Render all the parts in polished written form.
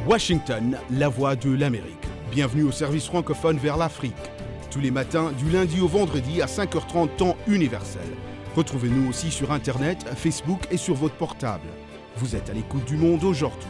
Washington, la voix de l'Amérique. Bienvenue au service francophone vers l'Afrique. Tous les matins, du lundi au vendredi à 5h30 temps universel. Retrouvez-nous aussi sur Internet, Facebook et sur votre portable. Vous êtes à l'écoute du Monde aujourd'hui.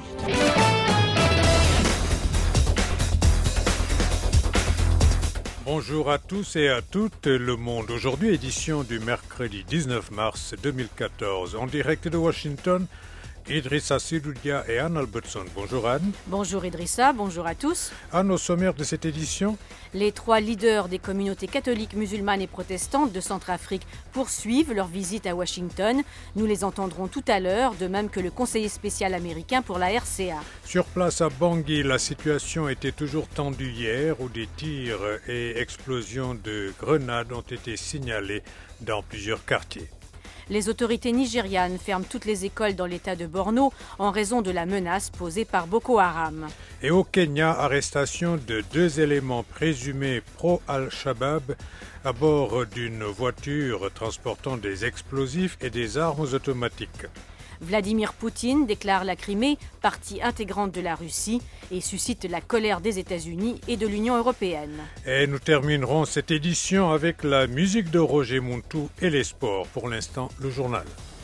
Bonjour à tous et à toutes, Le Monde aujourd'hui, édition du mercredi 19 mars 2014, en direct de Washington. Idrissa Sidoudia et Anne Albertson. Bonjour Anne. Bonjour Idrissa, bonjour à tous. Anne, au sommaire de cette édition. Les 3 leaders des communautés catholiques, musulmanes et protestantes de Centrafrique poursuivent leur visite à Washington. Nous les entendrons tout à l'heure, de même que le conseiller spécial américain pour la RCA. Sur place à Bangui, la situation était toujours tendue hier, où des tirs et explosions de grenades ont été signalés dans plusieurs quartiers. Les autorités nigérianes ferment toutes les écoles dans l'état de Borno en raison de la menace posée par Boko Haram. Et au Kenya, arrestation de 2 éléments présumés pro-Al-Shabaab à bord d'une voiture transportant des explosifs et des armes automatiques. Vladimir Poutine déclare la Crimée partie intégrante de la Russie et suscite la colère des États-Unis et de l'Union européenne. Et nous terminerons cette édition avec la musique de Roger Montou et les sports. Pour l'instant, le journal.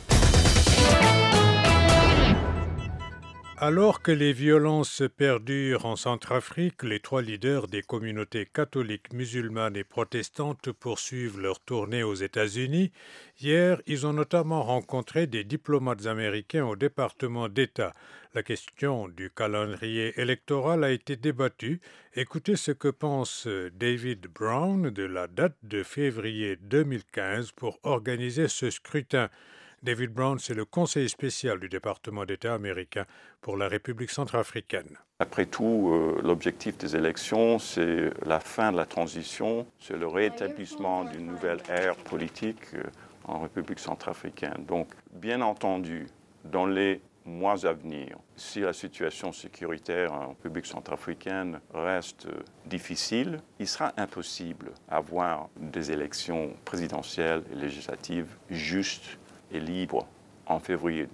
Alors que les violences perdurent en Centrafrique, les 3 leaders des communautés catholiques, musulmanes et protestantes poursuivent leur tournée aux États-Unis. Hier, ils ont notamment rencontré des diplomates américains au département d'État. La question du calendrier électoral a été débattue. Écoutez ce que pense David Brown de la date de février 2015 pour organiser ce scrutin. David Brown, c'est le conseiller spécial du département d'État américain pour la République centrafricaine. Après tout, l'objectif des élections, c'est la fin de la transition, c'est le rétablissement d'une nouvelle ère politique en République centrafricaine. Donc, bien entendu, dans les mois à venir, si la situation sécuritaire en République centrafricaine reste difficile, il sera impossible d'avoir des élections présidentielles et législatives justes et libre en février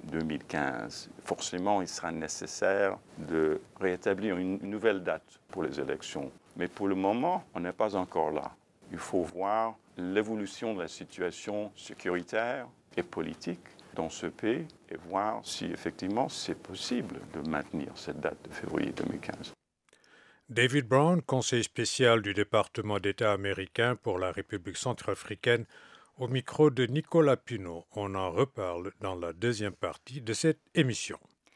2015. Forcément, il sera nécessaire de rétablir une nouvelle date pour les élections. Mais pour le moment, on n'est pas encore là. Il faut voir l'évolution de la situation sécuritaire et politique dans ce pays et voir si effectivement c'est possible de maintenir cette date de février 2015. David Brown, conseiller spécial du département d'État américain pour la République centrafricaine, au micro de Nicolas Pinault. On en reparle dans la deuxième partie de cette émission.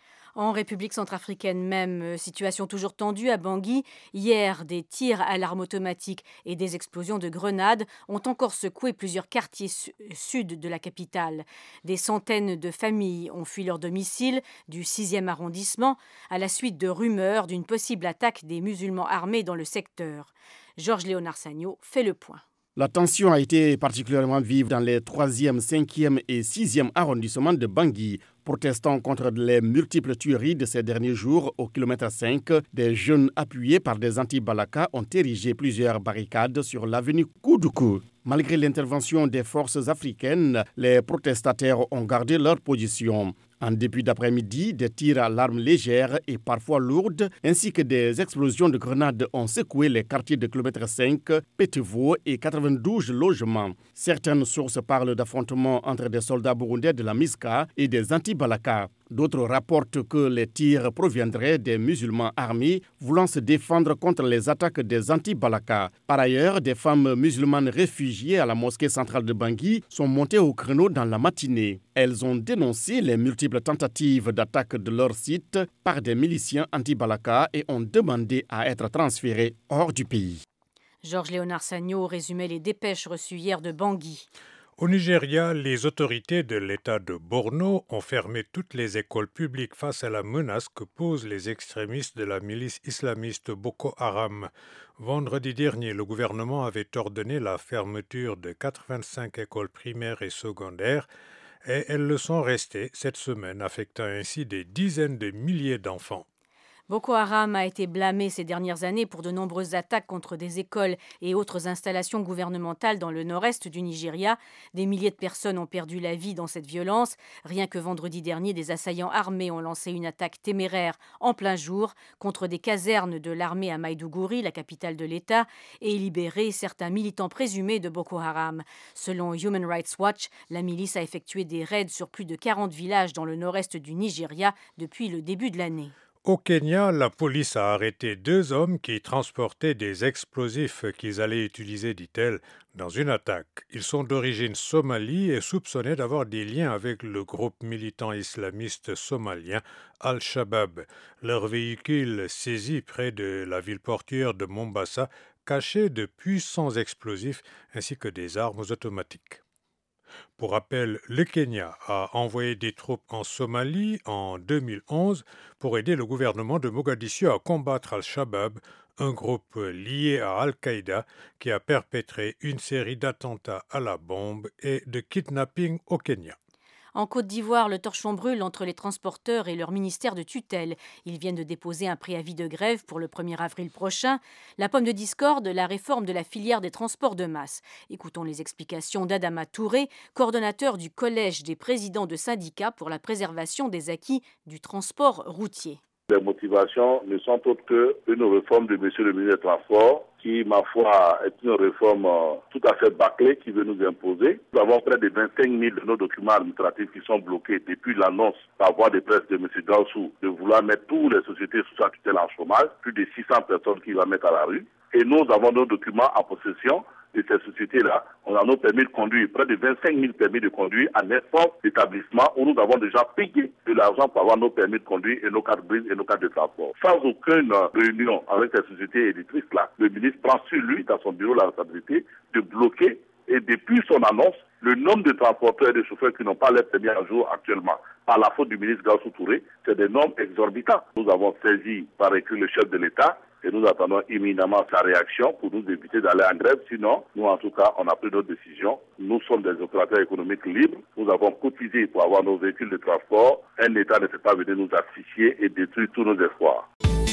En République centrafricaine même, situation toujours tendue à Bangui. Hier, des tirs à l'arme automatique et des explosions de grenades ont encore secoué plusieurs quartiers sud de la capitale. Des centaines de familles ont fui leur domicile du 6e arrondissement à la suite de rumeurs d'une possible attaque des musulmans armés dans le secteur. Georges-Léonard Sagno fait le point. La tension a été particulièrement vive dans les 3e, 5e et 6e arrondissements de Bangui. Protestant contre les multiples tueries de ces derniers jours au kilomètre 5, des jeunes appuyés par des anti-Balaka ont érigé plusieurs barricades sur l'avenue Koudoukou. Malgré l'intervention des forces africaines, les protestataires ont gardé leur position. En début d'après-midi, des tirs à l'arme légère et parfois lourdes, ainsi que des explosions de grenades ont secoué les quartiers de kilomètre 5, Péteveau et 92 logements. Certaines sources parlent d'affrontements entre des soldats burundais de la MISCA et des anti-Balaka. D'autres rapportent que les tirs proviendraient des musulmans armés voulant se défendre contre les attaques des anti-Balaka. Par ailleurs, des femmes musulmanes réfugiées à la mosquée centrale de Bangui sont montées au créneau dans la matinée. Elles ont dénoncé les multiples tentatives d'attaque de leur site par des miliciens anti-Balaka et ont demandé à être transférées hors du pays. Georges-Léonard Sagno résumait les dépêches reçues hier de Bangui. Au Nigeria, les autorités de l'État de Borno ont fermé toutes les écoles publiques face à la menace que posent les extrémistes de la milice islamiste Boko Haram. Vendredi dernier, le gouvernement avait ordonné la fermeture de 85 écoles primaires et secondaires et elles le sont restées cette semaine, affectant ainsi des dizaines de milliers d'enfants. Boko Haram a été blâmé ces dernières années pour de nombreuses attaques contre des écoles et autres installations gouvernementales dans le nord-est du Nigeria. Des milliers de personnes ont perdu la vie dans cette violence. Rien que vendredi dernier, des assaillants armés ont lancé une attaque téméraire en plein jour contre des casernes de l'armée à Maïdougouri, la capitale de l'État, et libéré certains militants présumés de Boko Haram. Selon Human Rights Watch, la milice a effectué des raids sur plus de 40 villages dans le nord-est du Nigeria depuis le début de l'année. Au Kenya, la police a arrêté 2 hommes qui transportaient des explosifs qu'ils allaient utiliser, dit-elle, dans une attaque. Ils sont d'origine somalie et soupçonnés d'avoir des liens avec le groupe militant islamiste somalien Al-Shabaab. Leur véhicule saisi près de la ville portuaire de Mombasa cachait de puissants explosifs ainsi que des armes automatiques. Pour rappel, le Kenya a envoyé des troupes en Somalie en 2011 pour aider le gouvernement de Mogadiscio à combattre Al-Shabaab, un groupe lié à Al-Qaïda qui a perpétré une série d'attentats à la bombe et de kidnappings au Kenya. En Côte d'Ivoire, le torchon brûle entre les transporteurs et leur ministère de tutelle. Ils viennent de déposer un préavis de grève pour le 1er avril prochain. La pomme de discorde, la réforme de la filière des transports de masse. Écoutons les explications d'Adama Touré, coordonnateur du Collège des présidents de syndicats pour la préservation des acquis du transport routier. Les motivations ne sont autres qu'une réforme de monsieur le ministre des Transports qui, ma foi, est une réforme tout à fait bâclée qui veut nous imposer. Nous avons près de 25 000 de nos documents administratifs qui sont bloqués depuis l'annonce par voie de presse de M. Gaussou de vouloir mettre toutes les sociétés sous sa tutelle en chômage, plus de 600 personnes qu'il va mettre à la rue. Et nous avons nos documents en possession de ces sociétés-là. On a nos permis de conduire, près de 25 000 permis de conduire à n'importe d'établissements où nous avons déjà payé de l'argent pour avoir nos permis de conduire et nos cartes grises et nos cartes de transport. Sans aucune réunion avec ces sociétés éditrices-là, le ministre prend sur lui, dans son bureau, la responsabilité de bloquer. Et depuis son annonce, le nombre de transporteurs et de chauffeurs qui n'ont pas leur permis à jour actuellement, par la faute du ministre Gaussou Touré, c'est des nombres exorbitants. Nous avons saisi par écrit le chef de l'État et nous attendons imminemment sa réaction pour nous éviter d'aller en grève. Sinon, nous en tout cas, on a pris notre décision. Nous sommes des opérateurs économiques libres. Nous avons cotisé pour avoir nos véhicules de transport. Un État ne peut pas venir nous asphyxier et détruire tous nos espoirs.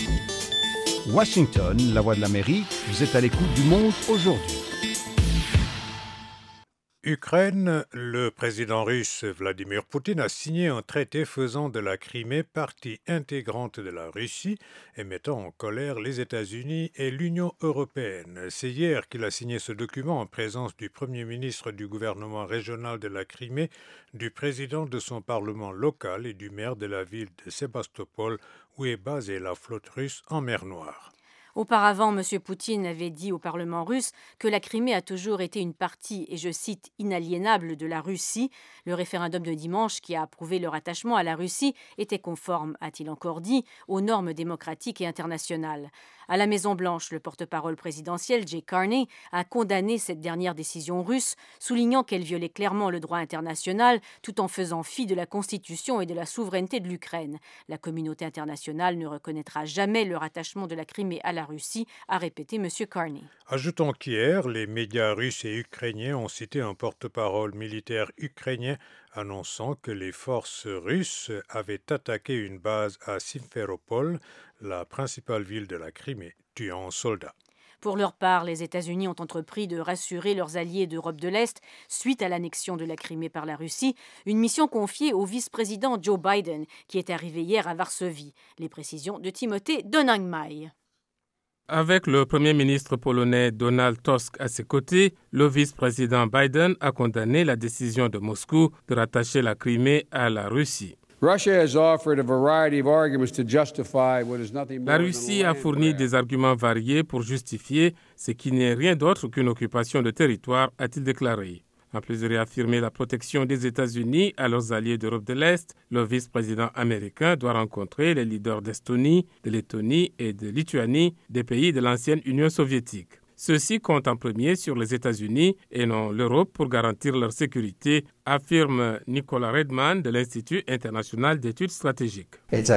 Washington, la voix de l'Amérique, vous êtes à l'écoute du monde aujourd'hui. Ukraine, le président russe Vladimir Poutine a signé un traité faisant de la Crimée partie intégrante de la Russie et mettant en colère les États-Unis et l'Union européenne. C'est hier qu'il a signé ce document en présence du Premier ministre du gouvernement régional de la Crimée, du président de son parlement local et du maire de la ville de Sébastopol où est basée la flotte russe en mer Noire. Auparavant, M. Poutine avait dit au Parlement russe que la Crimée a toujours été une partie, et je cite, inaliénable de la Russie. Le référendum de dimanche qui a approuvé le rattachement à la Russie était conforme, a-t-il encore dit, aux normes démocratiques et internationales. À la Maison-Blanche, le porte-parole présidentiel, Jay Carney, a condamné cette dernière décision russe, soulignant qu'elle violait clairement le droit international tout en faisant fi de la Constitution et de la souveraineté de l'Ukraine. La communauté internationale ne reconnaîtra jamais le rattachement de la Crimée à la Russie, a répété M. Carney. Ajoutons qu'hier, les médias russes et ukrainiens ont cité un porte-parole militaire ukrainien annonçant que les forces russes avaient attaqué une base à Simferopol, la principale ville de la Crimée, tuant un soldat. Pour leur part, les États-Unis ont entrepris de rassurer leurs alliés d'Europe de l'Est suite à l'annexion de la Crimée par la Russie, une mission confiée au vice-président Joe Biden, qui est arrivé hier à Varsovie. Les précisions de Timothée Donangmai. Avec le Premier ministre polonais Donald Tusk à ses côtés, le vice-président Biden a condamné la décision de Moscou de rattacher la Crimée à la Russie. La Russie a fourni des arguments variés pour justifier ce qui n'est rien d'autre qu'une occupation de territoire, a-t-il déclaré. En plus de réaffirmer la protection des États-Unis à leurs alliés d'Europe de l'Est, le vice-président américain doit rencontrer les leaders d'Estonie, de Lettonie et de Lituanie, des pays de l'ancienne Union soviétique. Ceux-ci comptent en premier sur les États-Unis et non l'Europe pour garantir leur sécurité, affirme Nicolas Redman de l'Institut international d'études stratégiques. C'est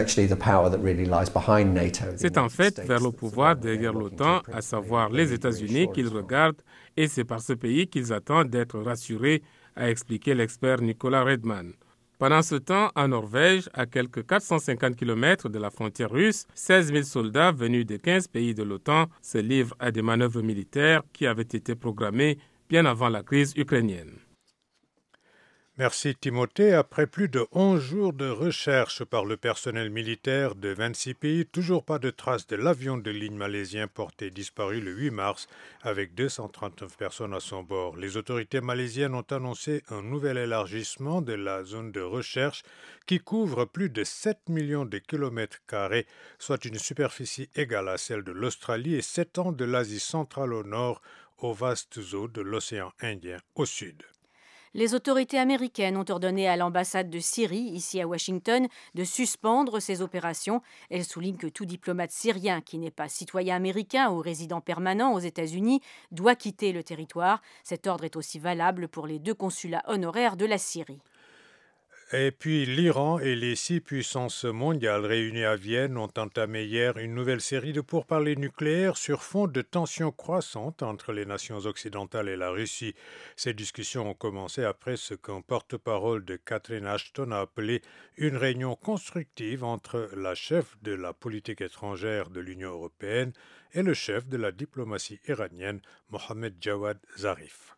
en fait vers le pouvoir derrière l'OTAN, à savoir les États-Unis, qu'ils regardent et c'est par ce pays qu'ils attendent d'être rassurés, a expliqué l'expert Nicolas Redman. Pendant ce temps, en Norvège, à quelques 450 km de la frontière russe, 16 000 soldats venus de 15 pays de l'OTAN se livrent à des manœuvres militaires qui avaient été programmées bien avant la crise ukrainienne. Merci Timothée. Après plus de 11 jours de recherche par le personnel militaire de 26 pays, toujours pas de traces de l'avion de ligne malaisien porté disparu le 8 mars avec 239 personnes à son bord. Les autorités malaisiennes ont annoncé un nouvel élargissement de la zone de recherche qui couvre plus de 7 millions de kilomètres carrés, soit une superficie égale à celle de l'Australie et s'étend de l'Asie centrale au nord aux vastes eaux de l'océan Indien au sud. Les autorités américaines ont ordonné à l'ambassade de Syrie, ici à Washington, de suspendre ses opérations. Elles soulignent que tout diplomate syrien qui n'est pas citoyen américain ou résident permanent aux États-Unis doit quitter le territoire. Cet ordre est aussi valable pour les 2 consulats honoraires de la Syrie. Et puis l'Iran et les 6 puissances mondiales réunies à Vienne ont entamé hier une nouvelle série de pourparlers nucléaires sur fond de tensions croissantes entre les nations occidentales et la Russie. Ces discussions ont commencé après ce qu'un porte-parole de Catherine Ashton a appelé une réunion constructive entre la chef de la politique étrangère de l'Union européenne et le chef de la diplomatie iranienne, Mohammad Jawad Zarif.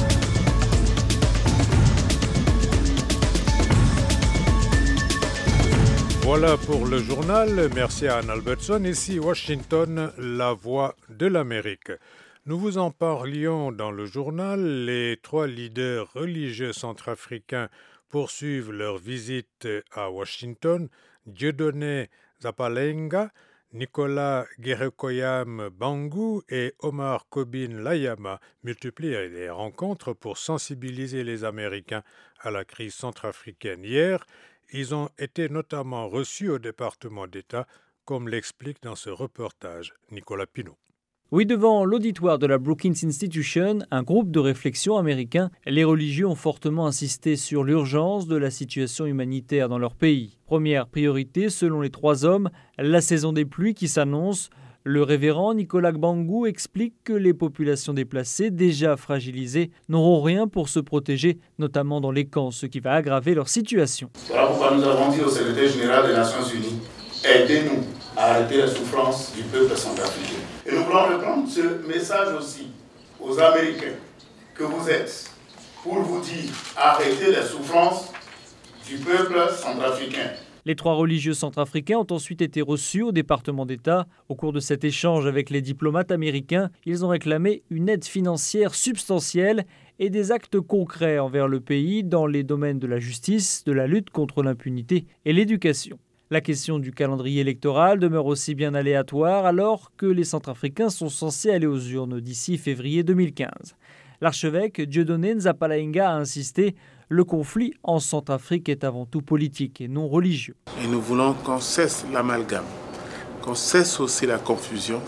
Voilà pour le journal. Merci à Anne Albertson. Ici, Washington, la voix de l'Amérique. Nous vous en parlions dans le journal. Les 3 leaders religieux centrafricains poursuivent leur visite à Washington. Dieudonné Zapalenga, Nicolas Gerekoyam Bangu et Omar Kobin Layama multiplient les rencontres pour sensibiliser les Américains à la crise centrafricaine. Hier, ils ont été notamment reçus au département d'État, comme l'explique dans ce reportage Nicolas Pinault. Oui, devant l'auditoire de la Brookings Institution, un groupe de réflexion américain, les religieux ont fortement insisté sur l'urgence de la situation humanitaire dans leur pays. Première priorité, selon les 3 hommes, la saison des pluies qui s'annonce. Le révérend Nicolas Gbangou explique que les populations déplacées, déjà fragilisées, n'auront rien pour se protéger, notamment dans les camps, ce qui va aggraver leur situation. Voilà pourquoi nous avons dit au secrétaire général des Nations Unies, aidez-nous à arrêter la souffrance du peuple centrafricain. Et nous voulons reprendre ce message aussi aux Américains que vous êtes, pour vous dire, arrêtez la souffrance du peuple centrafricain. Les 3 religieux centrafricains ont ensuite été reçus au département d'État. Au cours de cet échange avec les diplomates américains, ils ont réclamé une aide financière substantielle et des actes concrets envers le pays dans les domaines de la justice, de la lutte contre l'impunité et l'éducation. La question du calendrier électoral demeure aussi bien aléatoire alors que les Centrafricains sont censés aller aux urnes d'ici février 2015. L'archevêque Dieudonné Nzapalainga a insisté, le conflit en Centrafrique est avant tout politique et non religieux. Et nous voulons qu'on cesse l'amalgame, qu'on cesse aussi la confusion,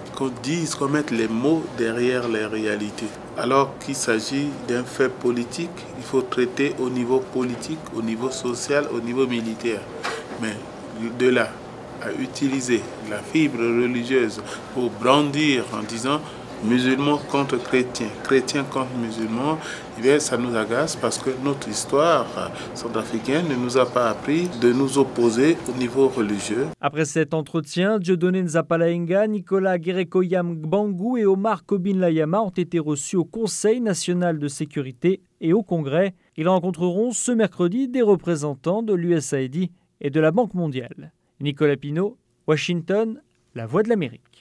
qu'on mette les mots derrière les réalités. Alors qu'il s'agit d'un fait politique, il faut traiter au niveau politique, au niveau social, au niveau militaire. Mais de là à utiliser la fibre religieuse pour brandir en disant musulmans contre chrétiens, chrétiens contre musulmans, eh bien, ça nous agace parce que notre histoire centrafricaine ne nous a pas appris de nous opposer au niveau religieux. Après cet entretien, Dieudonné Nzapalainga, Nicolas Gerekoyam Gbangou et Omar Kobin Layama ont été reçus au Conseil national de sécurité et au Congrès. Ils rencontreront ce mercredi des représentants de l'USAID et de la Banque mondiale. Nicolas Pinault, Washington, la voix de l'Amérique.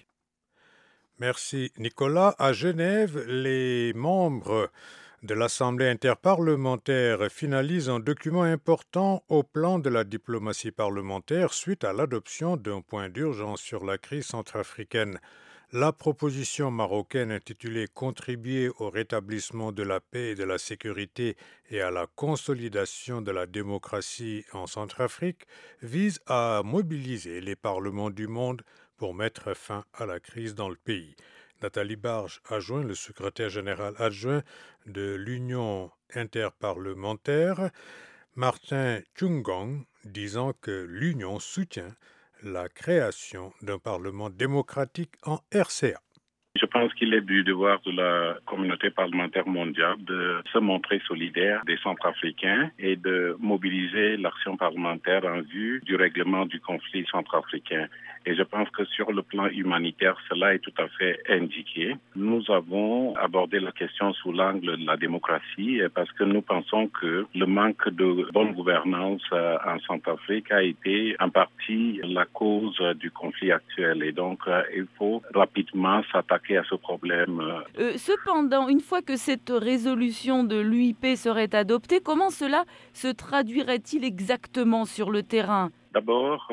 Merci Nicolas. À Genève, les membres de l'Assemblée interparlementaire finalisent un document important au plan de la diplomatie parlementaire suite à l'adoption d'un point d'urgence sur la crise centrafricaine. La proposition marocaine intitulée « Contribuer au rétablissement de la paix et de la sécurité et à la consolidation de la démocratie en Centrafrique » vise à mobiliser les parlements du monde pour mettre fin à la crise dans le pays. Nathalie Barge a joint le secrétaire général adjoint de l'Union interparlementaire, Martin Tchungong, disant que l'Union soutient la création d'un Parlement démocratique en RCA. Je pense qu'il est du devoir de la communauté parlementaire mondiale de se montrer solidaire des Centrafricains et de mobiliser l'action parlementaire en vue du règlement du conflit centrafricain. Et je pense que sur le plan humanitaire, cela est tout à fait indiqué. Nous avons abordé la question sous l'angle de la démocratie parce que nous pensons que le manque de bonne gouvernance en Centrafrique a été en partie la cause du conflit actuel. Et donc, il faut rapidement s'attaquer à ce problème. Cependant, une fois que cette résolution de l'UIP serait adoptée, comment cela se traduirait-il exactement sur le terrain ? D'abord,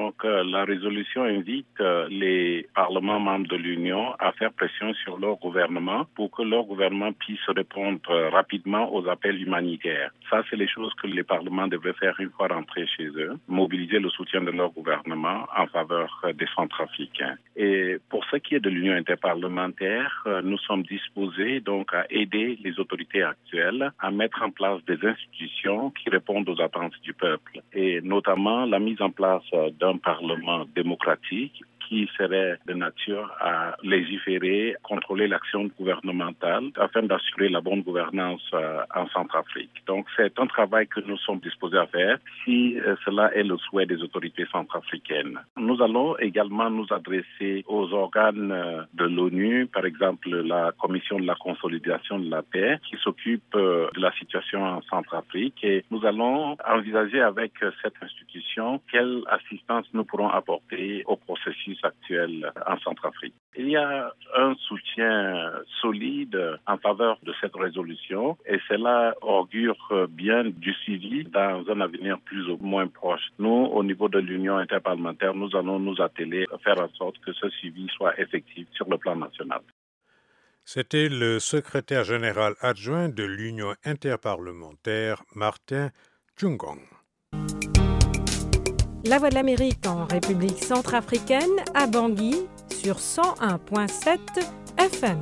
la résolution invite les parlements membres de l'Union à faire pression sur leur gouvernement pour que leur gouvernement puisse répondre rapidement aux appels humanitaires. Ça, c'est les choses que les parlements devraient faire une fois rentrés chez eux, mobiliser le soutien de leur gouvernement en faveur des Centrafricains. Et pour ce qui est de l'Union interparlementaire, nous sommes disposés donc à aider les autorités actuelles à mettre en place des institutions qui répondent aux attentes du peuple, et notamment la mise en place d'un parlement démocratique qui serait de nature à légiférer, contrôler l'action gouvernementale afin d'assurer la bonne gouvernance en Centrafrique. Donc c'est un travail que nous sommes disposés à faire si cela est le souhait des autorités centrafricaines. Nous allons également nous adresser aux organes de l'ONU, par exemple la Commission de la consolidation de la paix qui s'occupe de la situation en Centrafrique, et nous allons envisager avec cette institution quelle assistance nous pourrons apporter au processus actuel en Centrafrique. Il y a un soutien solide en faveur de cette résolution et cela augure bien du suivi dans un avenir plus ou moins proche. Nous, au niveau de l'Union interparlementaire, nous allons nous atteler à faire en sorte que ce suivi soit effectif sur le plan national. C'était le secrétaire général adjoint de l'Union interparlementaire, Martin Tchungong. La Voix de l'Amérique en République centrafricaine, à Bangui, sur 101.7 FM.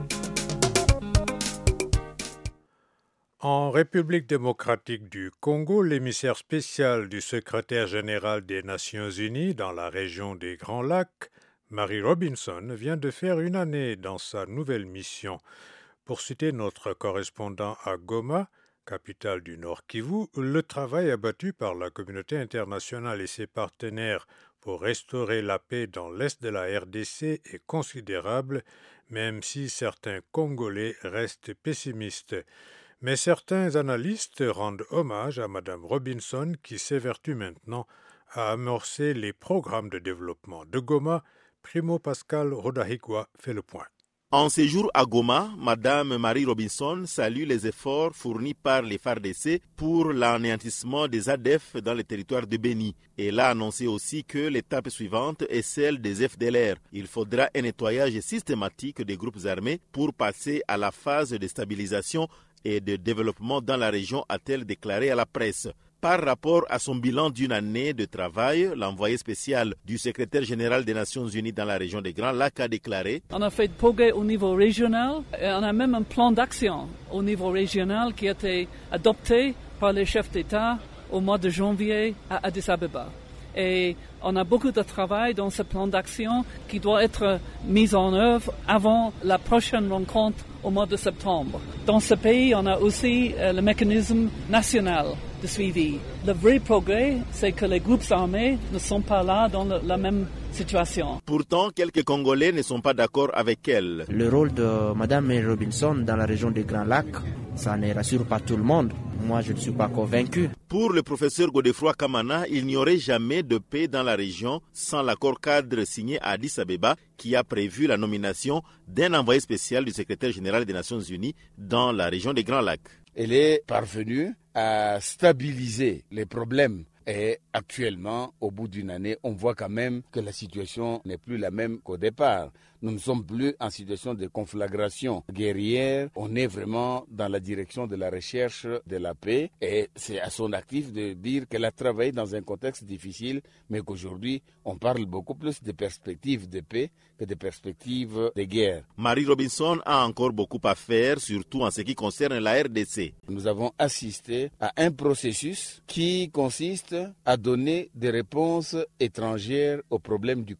En République démocratique du Congo, l'émissaire spécial du secrétaire général des Nations Unies dans la région des Grands Lacs, Mary Robinson, vient de faire une année dans sa nouvelle mission. Pour citer notre correspondant à Goma, capitale du Nord Kivu, le travail abattu par la communauté internationale et ses partenaires pour restaurer la paix dans l'est de la RDC est considérable, même si certains Congolais restent pessimistes. Mais certains analystes rendent hommage à Mme Robinson qui s'évertue maintenant à amorcer les programmes de développement. De Goma, Primo Pascal Rodahigwa fait le point. En séjour à Goma, Mme Mary Robinson salue les efforts fournis par les FARDC pour l'anéantissement des ADF dans le territoire de Béni. Elle a annoncé aussi que l'étape suivante est celle des FDLR. Il faudra un nettoyage systématique des groupes armés pour passer à la phase de stabilisation et de développement dans la région, a-t-elle déclaré à la presse. Par rapport à son bilan d'une année de travail, l'envoyé spécial du secrétaire général des Nations Unies dans la région des Grands Lacs a déclaré: On a fait de progrès au niveau régional et on a même un plan d'action au niveau régional qui a été adopté par les chefs d'État au mois de janvier à Addis Abeba. Et on a beaucoup de travail dans ce plan d'action qui doit être mis en œuvre avant la prochaine rencontre au mois de septembre. Dans ce pays, on a aussi le mécanisme national de suivi. Le vrai progrès, c'est que les groupes armés ne sont pas là dans la même situation. Pourtant, quelques Congolais ne sont pas d'accord avec elle. Le rôle de Mme Mary Robinson dans la région des Grands Lacs, ça ne rassure pas tout le monde. Moi, je ne suis pas convaincu. Pour le professeur Godefroy Kamana, il n'y aurait jamais de paix dans la région sans l'accord cadre signé à Addis Abeba qui a prévu la nomination d'un envoyé spécial du secrétaire général des Nations Unies dans la région des Grands Lacs. Elle est parvenue à stabiliser les problèmes. Et actuellement, au bout d'une année, on voit quand même que la situation n'est plus la même qu'au départ. Nous ne sommes plus en situation de conflagration guerrière. On est vraiment dans la direction de la recherche de la paix. Et c'est à son actif de dire qu'elle a travaillé dans un contexte difficile, mais qu'aujourd'hui, on parle beaucoup plus de perspectives de paix que de perspectives de guerre. Mary Robinson a encore beaucoup à faire, surtout en ce qui concerne la RDC. Nous avons assisté à un processus qui consiste à donner des réponses étrangères aux problèmes du Congo.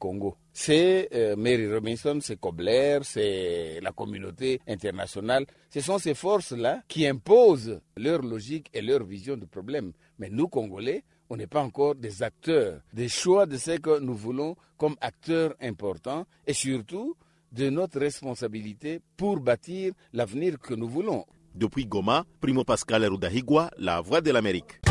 C'est Mary Robinson, c'est Kobler, c'est la communauté internationale. Ce sont ces forces-là qui imposent leur logique et leur vision du problème. Mais nous, Congolais, on n'est pas encore des acteurs, des choix de ce que nous voulons comme acteurs importants et surtout de notre responsabilité pour bâtir l'avenir que nous voulons. Depuis Goma, Primo Pascal Rudahigwa, La Voix de l'Amérique.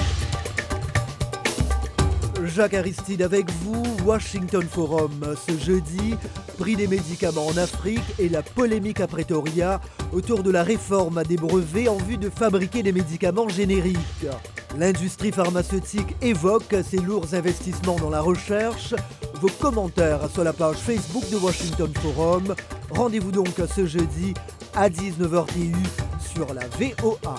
Jacques Aristide avec vous, Washington Forum ce jeudi, prix des médicaments en Afrique et la polémique à Pretoria autour de la réforme des brevets en vue de fabriquer des médicaments génériques. L'industrie pharmaceutique évoque ses lourds investissements dans la recherche. Vos commentaires sur la page Facebook de Washington Forum. Rendez-vous donc ce jeudi à 19h TU sur la VOA.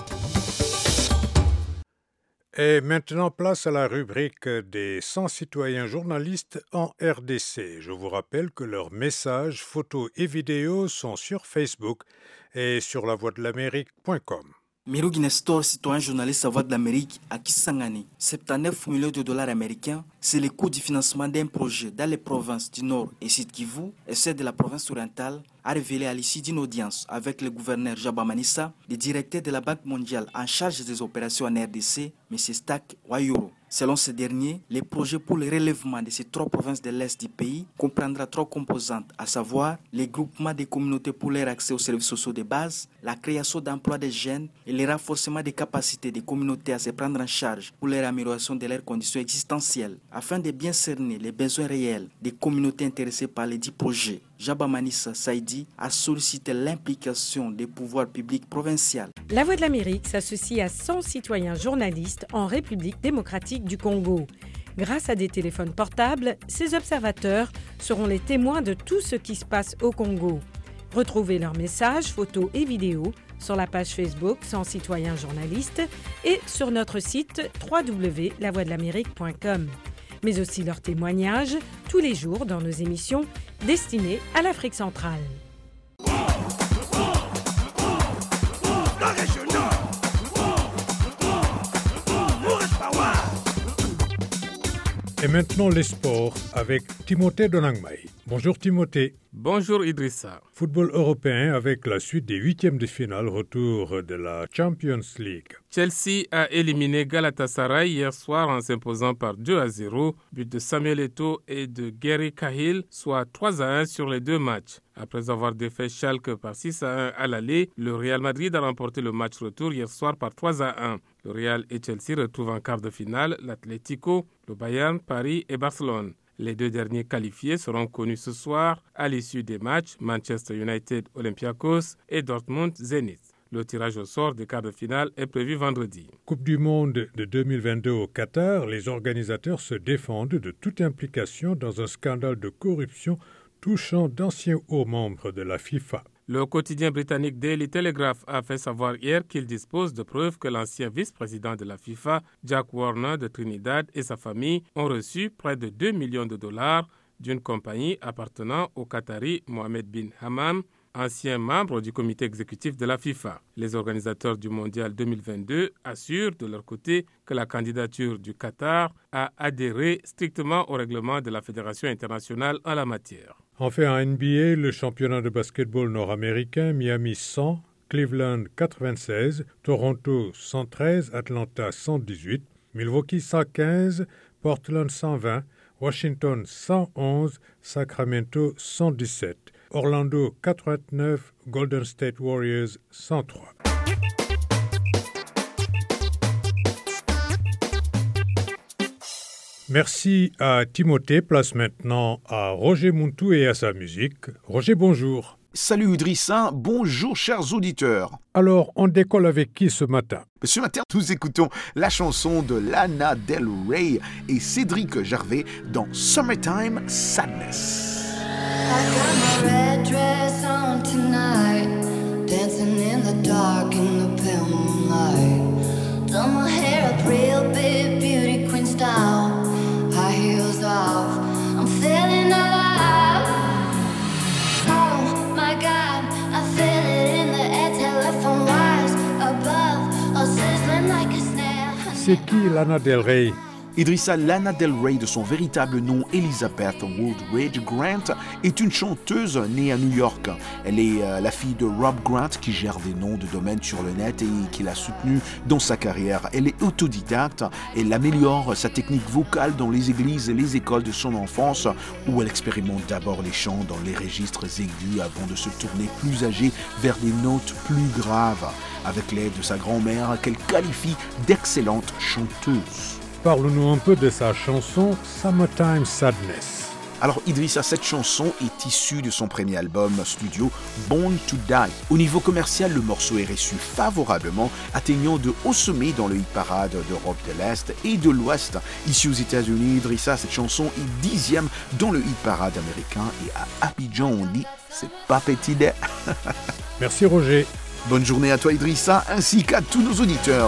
Et maintenant, place à la rubrique des 100 citoyens journalistes en RDC. Je vous rappelle que leurs messages, photos et vidéos sont sur Facebook et sur lavoixdelamérique.com. Mirogi Nestor, citoyen journaliste à Voix de l'Amérique à Kisangani. 79 millions de dollars américains, c'est le coût du financement d'un projet dans les provinces du Nord et Sud Kivu et celle de la province orientale, a révélé à l'issue d'une audience avec le gouverneur Jaba Manissa, le directeur de la Banque mondiale en charge des opérations en RDC, M. Stak Wayoro. Selon ce dernier, les projets pour le relèvement de ces 3 provinces de l'Est du pays comprendra 3 composantes, à savoir les groupements des communautés pour leur accès aux services sociaux de base, la création d'emplois des jeunes et le renforcement des capacités des communautés à se prendre en charge pour l'amélioration de leurs conditions existentielles, afin de bien cerner les besoins réels des communautés intéressées par les 10 projets. Jaba Manissa Saïdi a sollicité l'implication des pouvoirs publics provinciaux. La Voix de l'Amérique s'associe à 100 citoyens journalistes en République démocratique du Congo. Grâce à des téléphones portables, ces observateurs seront les témoins de tout ce qui se passe au Congo. Retrouvez leurs messages, photos et vidéos sur la page Facebook 100 citoyens journalistes et sur notre site www.lavoixdelamérique.com. Mais aussi leurs témoignages tous les jours dans nos émissions destinées à l'Afrique centrale. Et maintenant les sports avec Timothée Donangmaï. Bonjour Timothée. Bonjour Idrissa. Football européen avec la suite des 8e de finale, retour de la Champions League. Chelsea a éliminé Galatasaray hier soir en s'imposant par 2-0, but de Samuel Eto'o et de Gary Cahill, soit 3-1 sur les 2 matchs. Après avoir défait Schalke par 6-1 à l'aller, le Real Madrid a remporté le match retour hier soir par 3-1. Le Real et Chelsea retrouvent en quart de finale l'Atlético, le Bayern, Paris et Barcelone. Les 2 derniers qualifiés seront connus ce soir à l'issue des matchs Manchester United, Olympiakos et Dortmund, Zenit. Le tirage au sort des quarts de finale est prévu vendredi. Coupe du monde de 2022 au Qatar, les organisateurs se défendent de toute implication dans un scandale de corruption touchant d'anciens hauts membres de la FIFA. Le quotidien britannique Daily Telegraph a fait savoir hier qu'il dispose de preuves que l'ancien vice-président de la FIFA, Jack Warner de Trinidad et sa famille ont reçu près de 2 millions de dollars d'une compagnie appartenant au Qatari Mohamed bin Hammam, ancien membre du comité exécutif de la FIFA. Les organisateurs du Mondial 2022 assurent de leur côté que la candidature du Qatar a adhéré strictement au règlement de la Fédération internationale en la matière. Enfin, en NBA, le championnat de basketball nord-américain, Miami 100, Cleveland 96, Toronto 113, Atlanta 118, Milwaukee 115, Portland 120, Washington 111, Sacramento 117, Orlando 89, Golden State Warriors 103. Merci à Timothée. Place maintenant à Roger Muntou et à sa musique. Roger, bonjour. Salut Idrissa, bonjour chers auditeurs. Alors, on décolle avec qui ce matin? Ce matin, nous écoutons la chanson de Lana Del Rey et Cédric Gervais dans Summertime Sadness. I got my red dress on tonight, dancing in the dark in the pale moonlight. Done my hair up real big, beauty queen style. High heels off, I'm feeling alive. Oh my God, I feel it in the air, telephone wires above, all sizzling like a snare. C'est qui Lana Del Rey? Idrissa, Lana Del Rey, de son véritable nom Elizabeth Woodridge Grant, est une chanteuse née à New York. Elle est la fille de Rob Grant qui gère des noms de domaine sur le net et qui l'a soutenue dans sa carrière. Elle est autodidacte, elle améliore sa technique vocale dans les églises et les écoles de son enfance où elle expérimente d'abord les chants dans les registres aigus avant de se tourner plus âgée vers des notes plus graves, avec l'aide de sa grand-mère qu'elle qualifie d'excellente chanteuse. Parle-nous un peu de sa chanson Summertime Sadness. Alors Idrissa, cette chanson est issue de son premier album studio Born to Die. Au niveau commercial, le morceau est reçu favorablement, atteignant de hauts sommets dans le hit-parade d'Europe de l'Est et de l'Ouest. Ici aux États-Unis, Idrissa, cette chanson est 10e dans le hit-parade américain et à Abidjan, on dit c'est pas petit dé. Merci Roger. Bonne journée à toi Idrissa, ainsi qu'à tous nos auditeurs.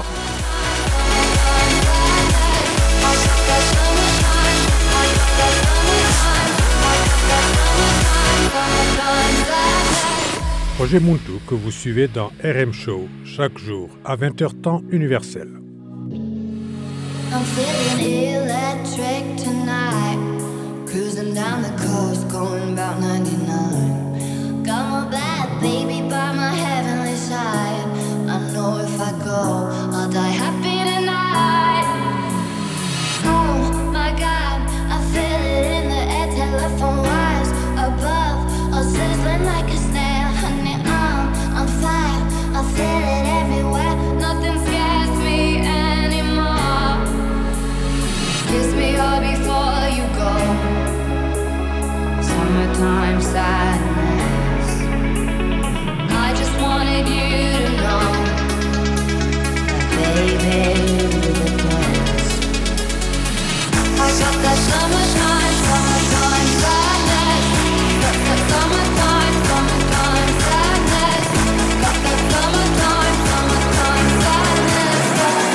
Roger Muntu que vous suivez dans RM Show chaque jour à 20h temps universel. I'm feeling electric tonight, cruising down the coast, going about 99. Got my bad baby by my heavenly side. I know if I go, I'll die happy tonight. Oh my God, I feel it in the air, telephone wires above, all sizzling like a snail. Honey, I'm fire, I feel it everywhere. Nothing scares me anymore. Kiss me all before you go. Summertime sadness. I just wanted you to know that baby, you're the best. I got that summertime sadness. Got that summertime sadness. Got that summertime sadness.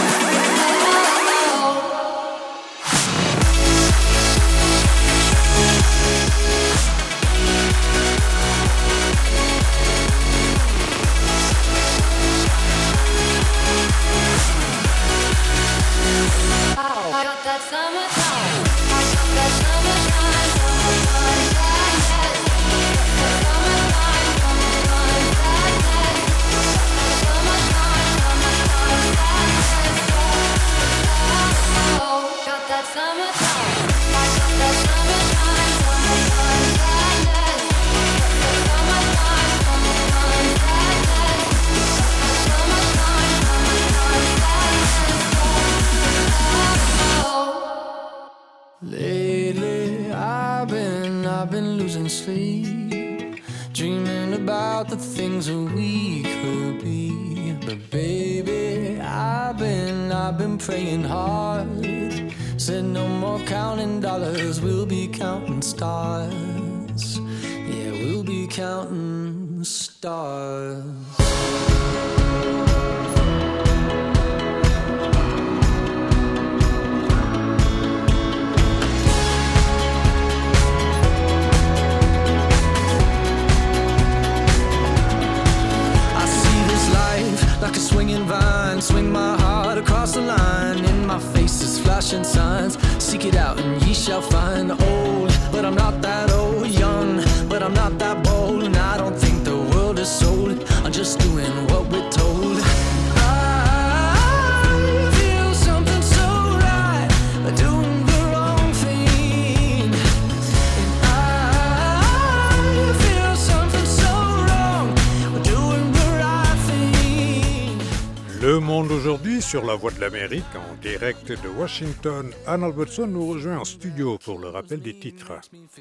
I got that summertime. I got that summertime sadness. Got that summertime. I got that summertime sadness. Lately, I've been losing sleep, dreaming about the things that we could be. But baby, I've been praying hard. Said no more counting dollars, we'll be counting stars. Yeah, we'll be counting stars. Like a swinging vine, swing my heart across the line. In my face is flashing signs. Seek it out and ye shall find. Old, but I'm not that old. Young, but I'm not that bold. And I don't think the world is sold. I'm just doing what we're told. I feel something so right, doing the wrong thing. And I feel something so wrong, doing the right thing. Le Monde aujourd'hui sur la Voix de l'Amérique en direct de Washington. Ann Albertson nous rejoint en studio pour le rappel des titres.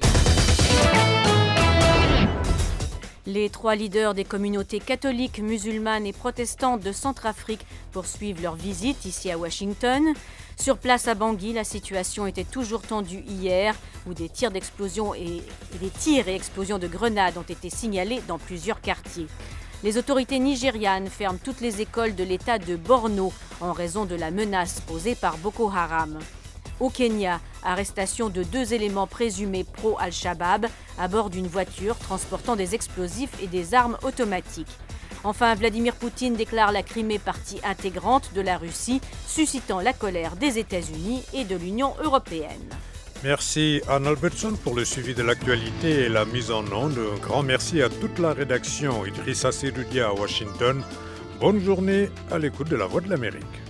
Les 3 leaders des communautés catholiques, musulmanes et protestantes de Centrafrique poursuivent leur visite ici à Washington. Sur place à Bangui, la situation était toujours tendue hier, où des tirs et explosions de grenades ont été signalés dans plusieurs quartiers. Les autorités nigérianes ferment toutes les écoles de l'État de Borno en raison de la menace posée par Boko Haram. Au Kenya, arrestation de 2 éléments présumés pro-Al-Shabaab à bord d'une voiture transportant des explosifs et des armes automatiques. Enfin, Vladimir Poutine déclare la Crimée partie intégrante de la Russie, suscitant la colère des États-Unis et de l'Union européenne. Merci Anne Albertson pour le suivi de l'actualité et la mise en onde. Un grand merci à toute la rédaction. Idrissa Seroudia à Washington. Bonne journée à l'écoute de la Voix de l'Amérique.